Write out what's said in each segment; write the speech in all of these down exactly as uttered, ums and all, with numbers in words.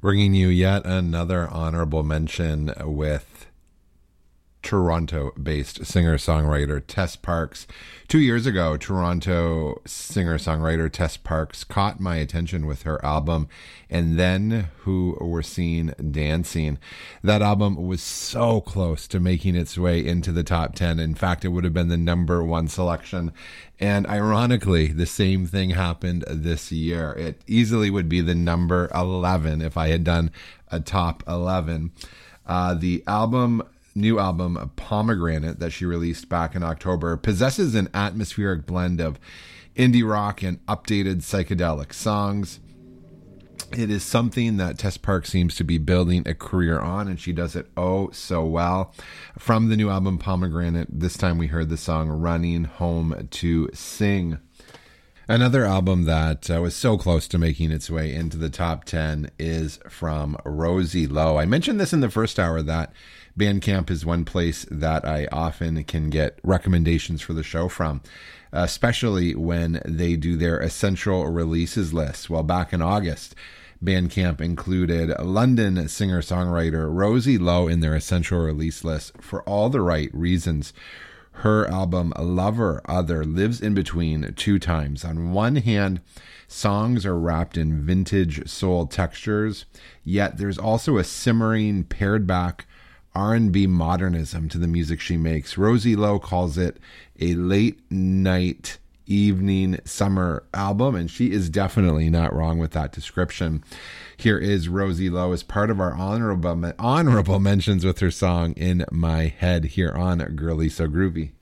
Bringing you yet another honorable mention with Toronto-based singer-songwriter Tess Parks. Two years ago, Toronto singer-songwriter Tess Parks caught my attention with her album, And Then Who Were Seen Dancing. That album was so close to making its way into the top ten. In fact, it would have been the number one selection. And ironically, the same thing happened this year. It easily would be the number eleven if I had done a top eleven. Uh, the album... New album, Pomegranate, that she released back in October, possesses an atmospheric blend of indie rock and updated psychedelic songs. It is something that Tess Parks seems to be building a career on, and she does it oh so well. From the new album, Pomegranate, this time we heard the song Running Home to Sing. Another album that uh, was so close to making its way into the top ten is from Rosie Lowe. I mentioned this in the first hour that Bandcamp is one place that I often can get recommendations for the show from, especially when they do their essential releases list. Well, back in August, Bandcamp included London singer-songwriter Rosie Lowe in their essential release list for all the right reasons. Her album, Lover Other, lives in between two times. On one hand, songs are wrapped in vintage soul textures, yet there's also a simmering, pared back R and B modernism to the music she makes. Rosie Lowe calls it a late night, evening, summer album, and she is definitely not wrong with that description. Here is Rosie Lowe as part of our honorable honorable mentions with her song In My Head here on Girly So Groovy.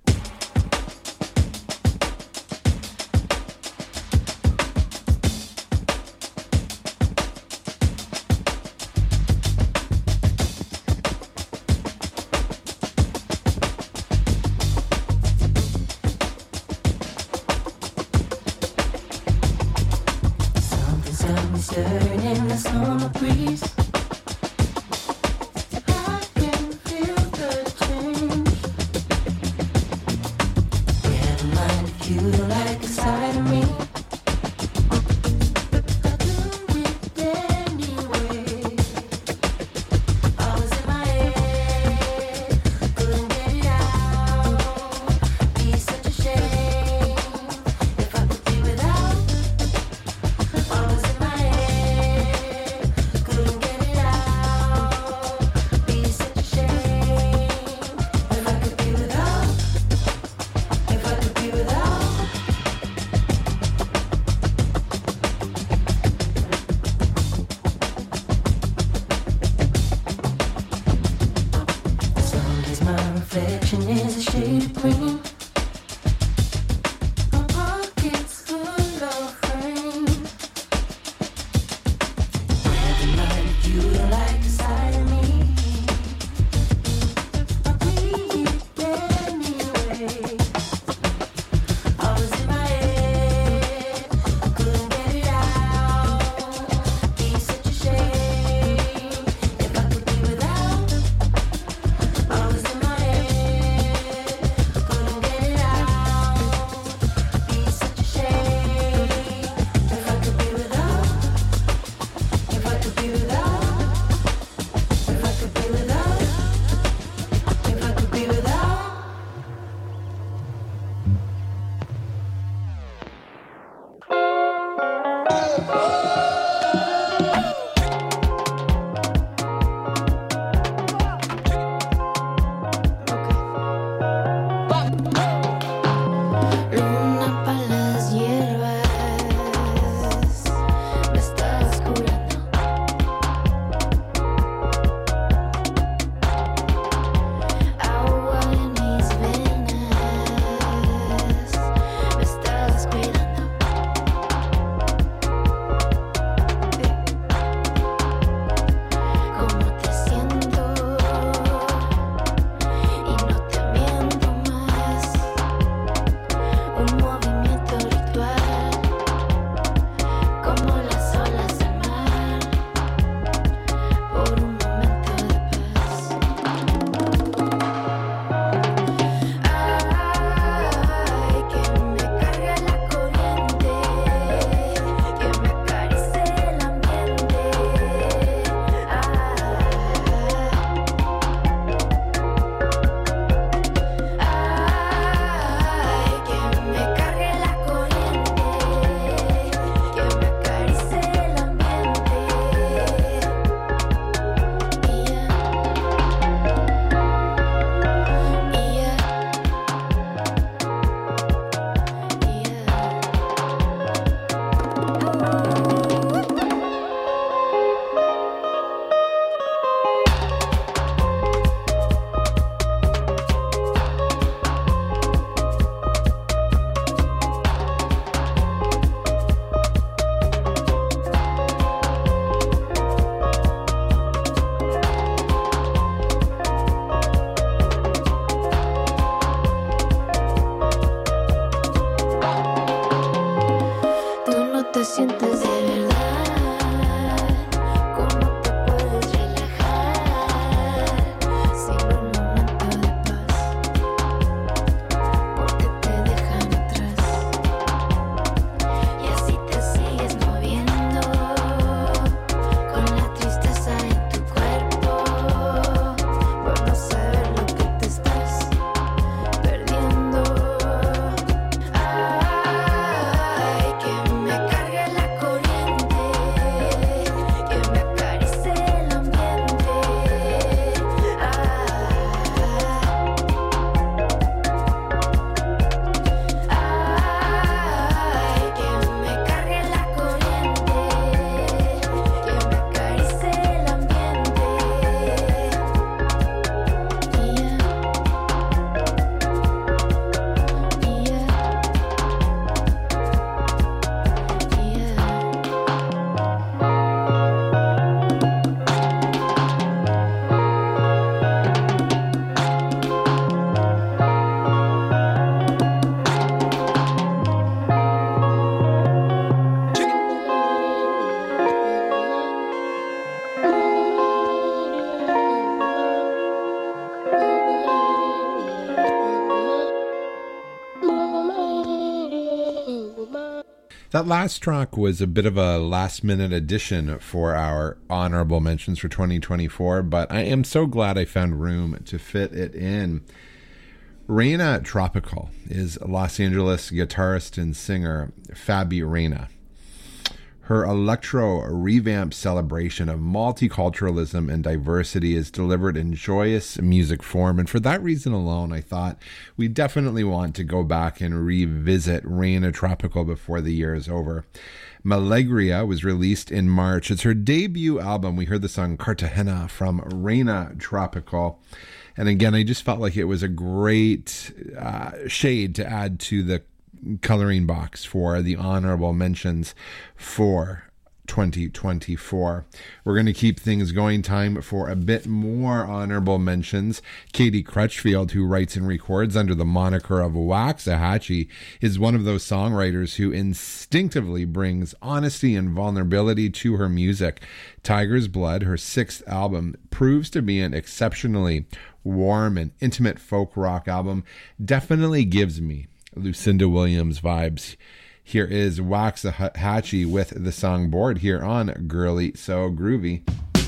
That last track was a bit of a last minute addition for our honorable mentions for twenty twenty-four, but I am so glad I found room to fit it in. Reina Tropical is Los Angeles guitarist and singer Fabi Reina. Her electro revamped celebration of multiculturalism and diversity is delivered in joyous music form, and for that reason alone, I thought we definitely want to go back and revisit Reina Tropical before the year is over. Malegria was released in March. It's her debut album. We heard the song Cartagena from Reina Tropical. And again, I just felt like it was a great uh, shade to add to the coloring box for the honorable mentions for twenty twenty-four. We're going to keep things going. Time for a bit more honorable mentions. Katie Crutchfield, who writes and records under the moniker of Waxahachie, is one of those songwriters who instinctively brings honesty and vulnerability to her music. Tiger's Blood, her sixth album, proves to be an exceptionally warm and intimate folk rock album. Definitely gives me Lucinda Williams vibes. Here is Waxahachie with the song Bored here on Girly So Groovy.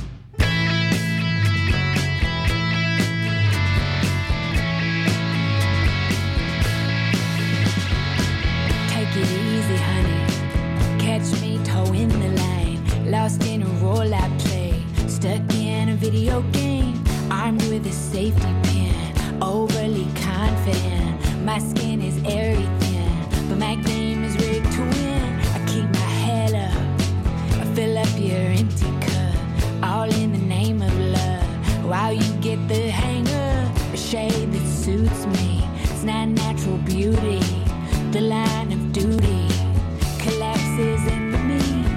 Take it easy, honey. Catch me toe in the lane. Lost in a rollout play. Stuck in a video game. Armed with a safety pin. Overly confident. My skin is airy thin, but my game is rigged to win. I keep my head up, I fill up your empty cup, all in the name of love. While you get the hang of a shade that suits me, it's not natural beauty. The line of duty collapses into me.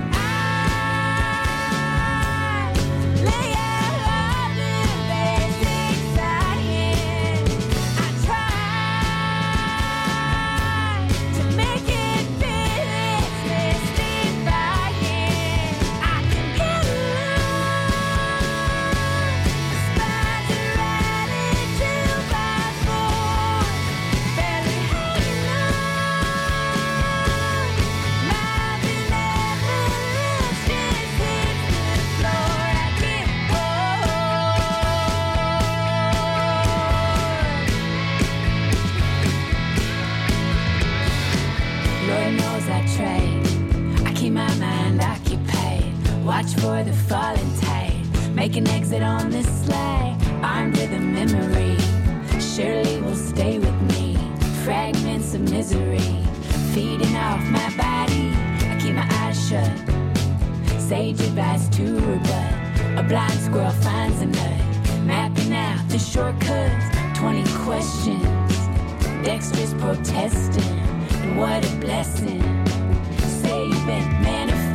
Watch for the falling tide. Make an exit on this slide. Armed with a memory, surely will stay with me. Fragments of misery feeding off my body. I keep my eyes shut. Sage advice to rebut. A blind squirrel finds a nut. Mapping out the shortcuts. Twenty questions. Dexterous protesting. And what a blessing. Say you've been manifesting.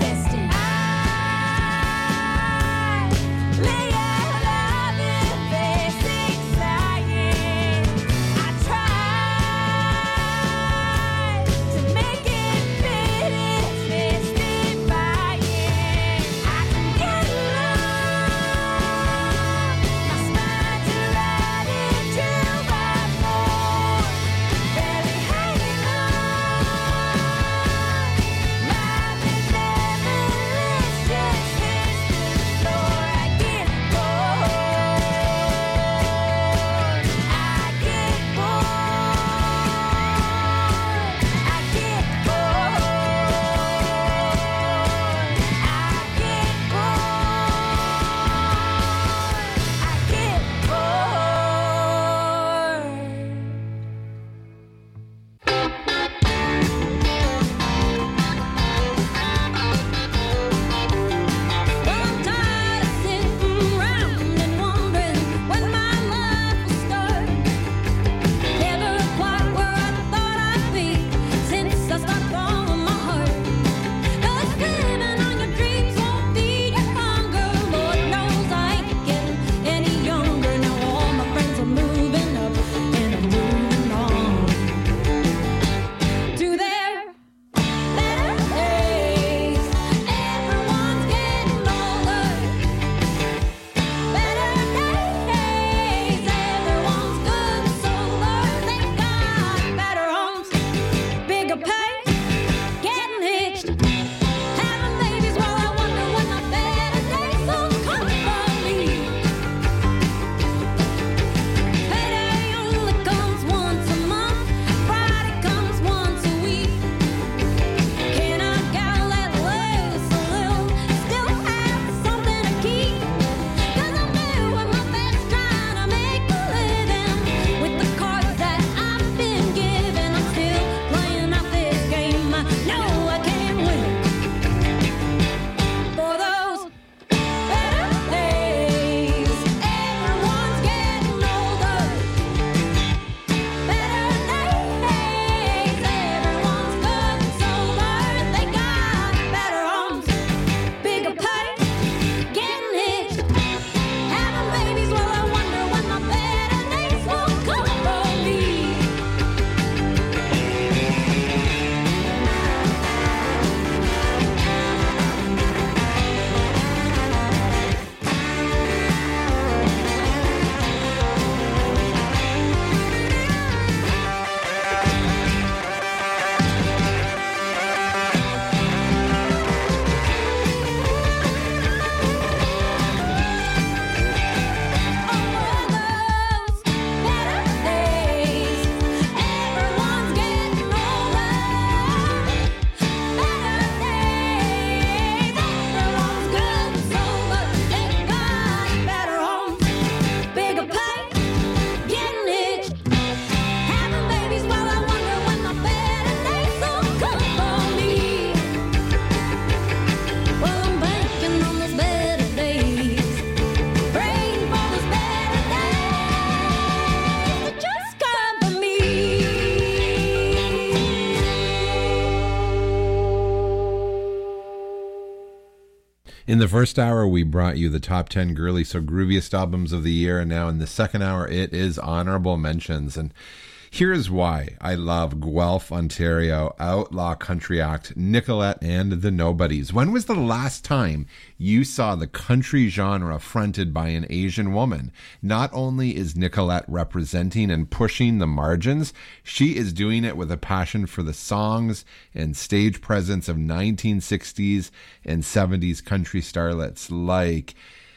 In the first hour, we brought you the top ten girly so grooviest albums of the year, and now in the second hour, it is honorable mentions. And here's why I love Guelph, Ontario, Outlaw Country Act, Nicolette and the Nobodies. When was the last time you saw the country genre fronted by an Asian woman? Not only is Nicolette representing and pushing the margins, she is doing it with a passion for the songs and stage presence of nineteen sixties and seventies country starlets like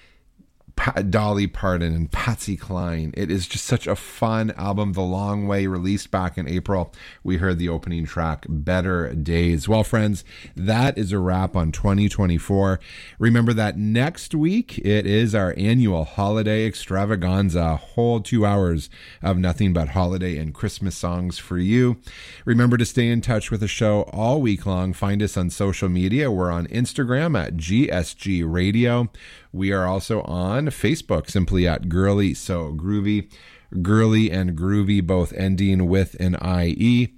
Dolly Parton and Patsy Cline. It is just such a fun album. The Long Way, released back in April. We heard the opening track, Better Days. Well, friends, that is a wrap on twenty twenty-four. Remember that next week, it is our annual holiday extravaganza, a whole two hours of nothing but holiday and Christmas songs for you. Remember to stay in touch with the show all week long. Find us on social media. We're on Instagram at G S G Radio. We are also on Facebook, simply at Girly So Groovy. Girly and Groovy, both ending with an I E.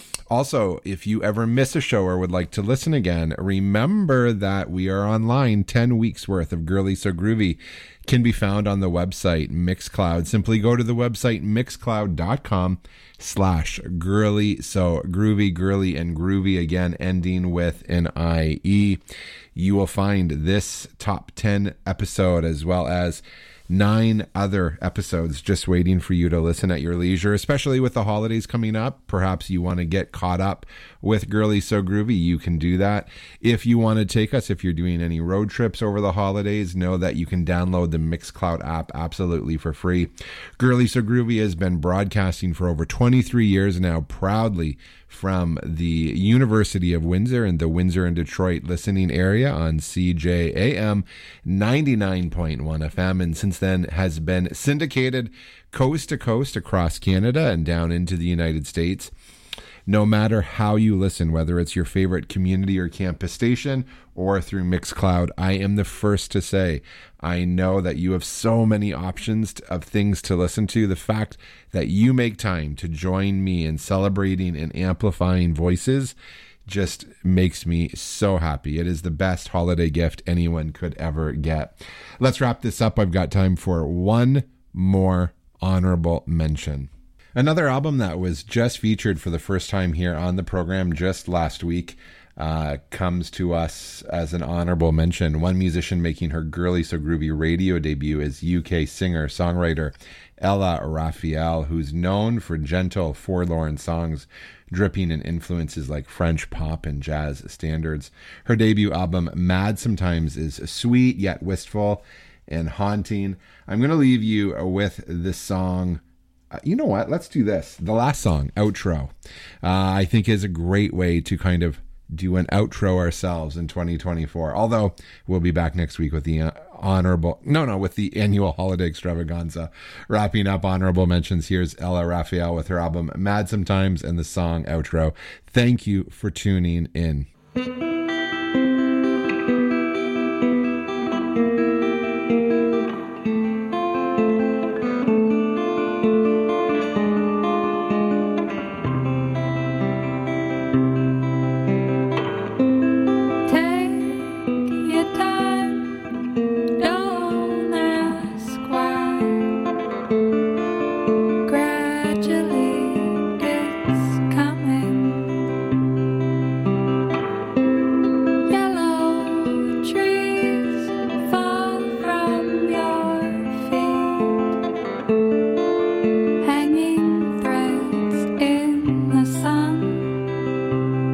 Also, if you ever miss a show or would like to listen again, remember that we are online. ten weeks worth of Girly So Groovy can be found on the website Mixcloud. Simply go to the website mixcloud.com slash girly so groovy, girly and groovy, again ending with an I E. You will find this top ten episode as well as nine other episodes just waiting for you to listen at your leisure, especially with the holidays coming up. Perhaps you want to get caught up with Girly So Groovy. You can do that. If you want to take us, if you're doing any road trips over the holidays, know that you can download the Mixcloud app absolutely for free. Girly So Groovy has been broadcasting for over twenty-three years now, proudly from the University of Windsor and the Windsor and Detroit listening area on C J A M ninety-nine point one F M, and since then has been syndicated coast to coast across Canada and down into the United States. No matter how you listen, whether it's your favorite community or campus station or through Mixcloud, I am the first to say, I know that you have so many options of things to listen to. The fact that you make time to join me in celebrating and amplifying voices just makes me so happy. It is the best holiday gift anyone could ever get. Let's wrap this up. I've got time for one more honorable mention. Another album that was just featured for the first time here on the program just last week uh, comes to us as an honorable mention. One musician making her Girly So Groovy radio debut is U K singer-songwriter Ella Raphael, who's known for gentle, forlorn songs dripping in influences like French pop and jazz standards. Her debut album, Mad Sometimes, is sweet yet wistful and haunting. I'm going to leave you with this song. Uh, you know what? Let's do this. The last song, Outro, uh, I think is a great way to kind of do an outro ourselves in twenty twenty-four. Although we'll be back next week with the uh, honorable, no, no, with the annual holiday extravaganza. Wrapping up honorable mentions, here's Ella Raphael with her album Mad Sometimes and the song Outro. Thank you for tuning in. Hanging threads in the sun.